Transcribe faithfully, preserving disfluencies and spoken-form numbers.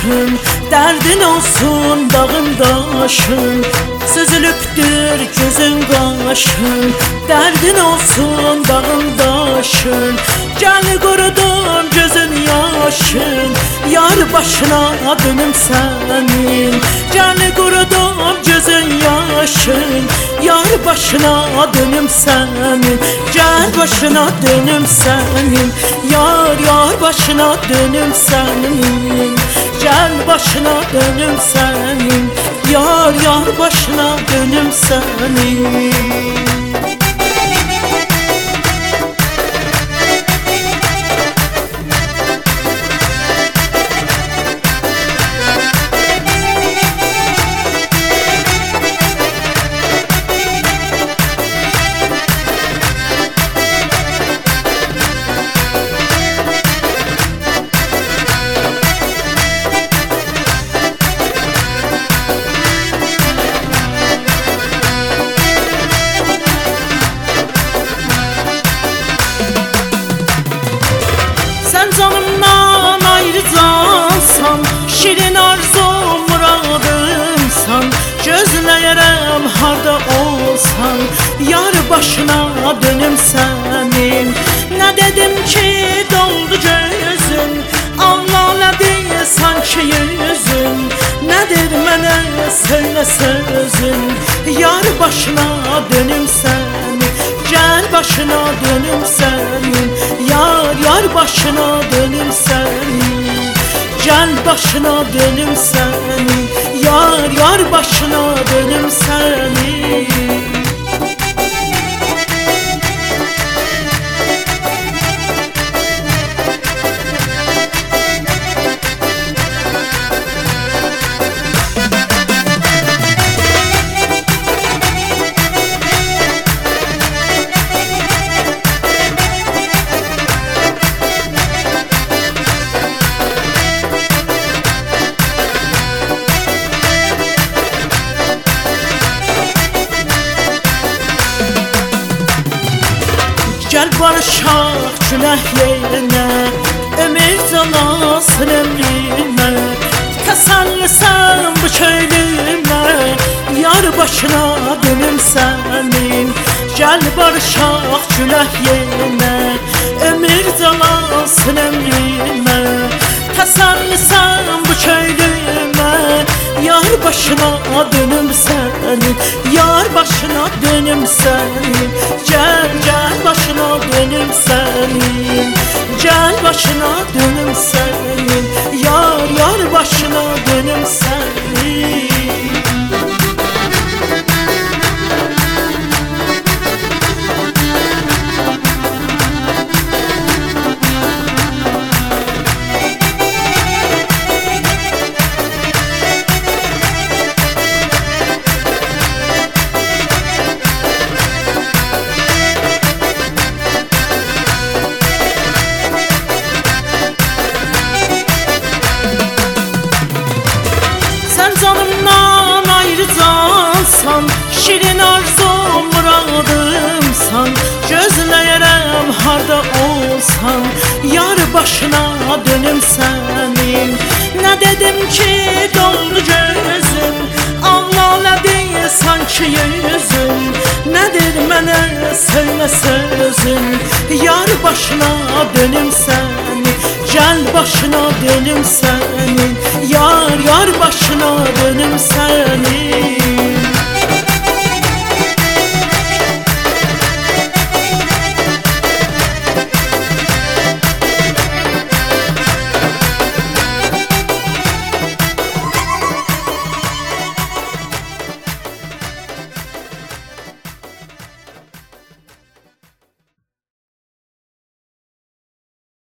başın, derdin olsun dağın daşın. Süzülüptür gözün qaşın, derdin olsun dağın daşın. Gel qurudum gözün yaşın, yar başına dönüm senin. Gel qurudum gözün yaşın, yar başına dönüm senin. Gel başına dönüm senin, yar yar başına dönüm senin. Gel başına dönüm senin, yar yar başına dönüm senin. Canımdan ayrıcansan, şirin arzum muradımsan. Gözləyərəm harda olsan, yar başına dönüm senin. Ne dedim ki doldu gözün, ağladı sanki yüzün. Nedir mənə söyle sözün, yar başına dönüm senin. Gel başına dönüm senin, yar yar başına dönüm senin. Gel başına dönüm senin, yar yar başına dönüm senin. Gel barışaq günah yerinə, ömür calasın ömrünə. Təsəllisən bu köylümə, yar başına dönüm sənin. Gel barışaq günah yerinə, ömür calasın ömrünə. Təsəllisən bu köylümə, yar başına dönüm sənin. Yar başına dönüm sənin. Gel gel başına dönüm senin. Gel başına dönüm senin. Yar yar başına dönüm senin. Canımdan ayrıcansan, şirin arzum muradımsan. Gözləyərəm harda olsan, yar başına dönüm senin. Ne dedim ki doldu gözün, ağladı sanki yüzün. Nedir mənə söyle sözün, yar başına dönüm senin. Gel başına dönüm senin, yar yar başına dönüm senin.